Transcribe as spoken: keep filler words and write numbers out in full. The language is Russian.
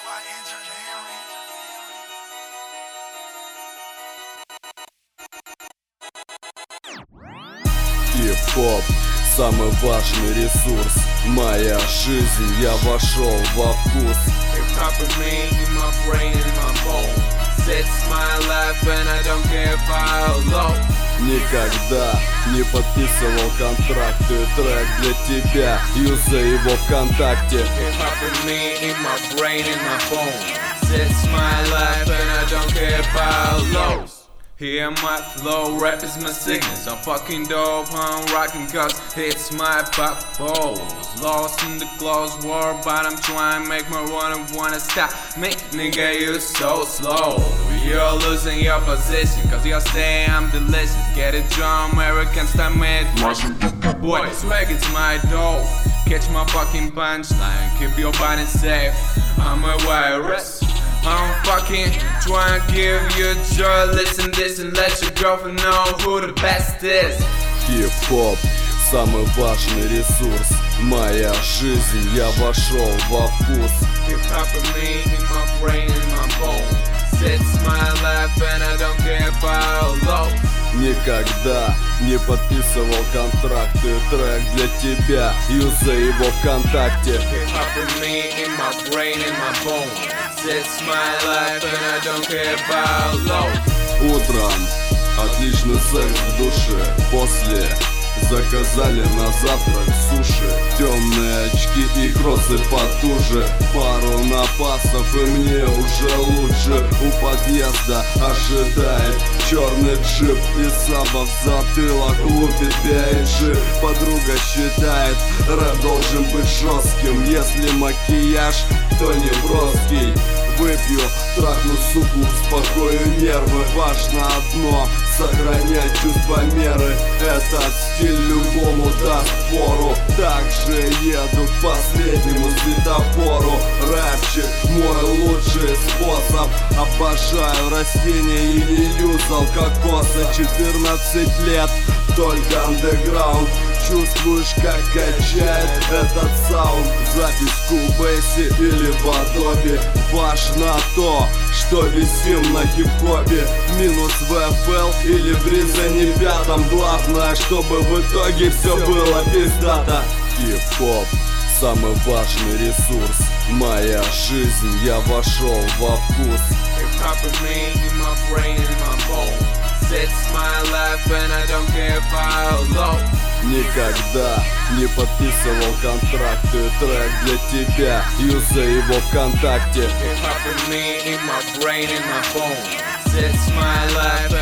Хип-хоп — самый важный ресурс. Моя жизнь, я вошел во вкус. Hip-hop remain in my brain and my bones. It's my life and I don't care how low. Никогда не подписывал контракты. Трек для тебя, юзай его ВКонтакте. Hip-hop remain in my brain and my bones. It's my life and I don't care how low. Hear my flow, rap is my sickness. I'm fucking dope, I'm rocking cause it's my purpose. Lost in the closed world, but I'm trying to make my run and wanna stop me. Nigga, you so slow. You're losing your position, cause you're saying I'm delicious. Get a drum, American style made. Boy, swag, it's my dope. Catch my fucking punchline, keep your body safe. I'm a virus. I'm fucking trying to give you joy. Listen this and let your girlfriend know who the best is. Хип-хоп — самый важный ресурс. Моя жизнь, я вошел во вкус. Hip-hop remain in my brain and my bones. It's my life and I don't care how low. Никогда не подписывал контракты. Трек для тебя, юзай его ВКонтакте. Hip-hop remain in my brain and my bones. It's my life and I don't care how low. Утром отличный секс в душе. После заказали на завтрак суши. Темные очки и кроссы потуже. Пару напасов и мне уже лучше. У подъезда ожидает черный джип и саба в затылок лупит пейджи. Подруга считает, рэп должен быть жестким. Если макияж, то не броский. Выпью, трахну суку, успокою нервы. Важно одно — сохранять чувство меры. Этот стиль любому даст фору. Также еду к последнему светофору. Рэпчик — мой лучший способ. Обожаю растения и не юзал кокоса. четырнадцать лет, только андеграунд. Чувствуешь, как качает этот саунд. Запись в Кубейсе или в Адобе. Важно то, что висим на хип-хопе. Минус в эф эл или в Рязани пятом. Главное, чтобы в итоге все было пиздато. Хип-хоп — самый важный ресурс. Моя жизнь, я вошел во вкус. Hip-hop remain in my brain and my bones. It's my life and I don't care how low. Никогда не подписывал контракты. Трек для тебя, юзай его ВКонтакте. Hip-hop remain in my brain and my bones. It's my life